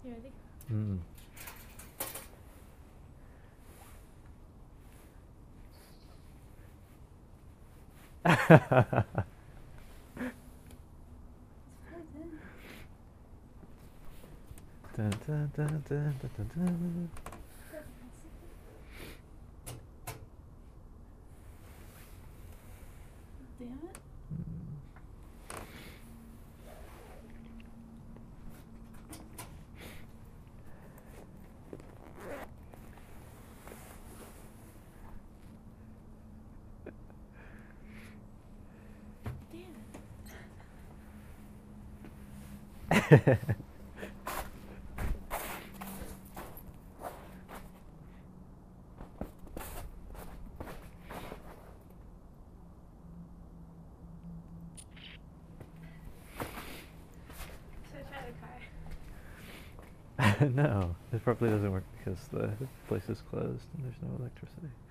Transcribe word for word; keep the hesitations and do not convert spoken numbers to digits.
ready? Mm. Dun, dun, dun, dun, dun, dun. Damn it. Damn it. Should I try the car? No, it probably doesn't work because the place is closed and there's no electricity.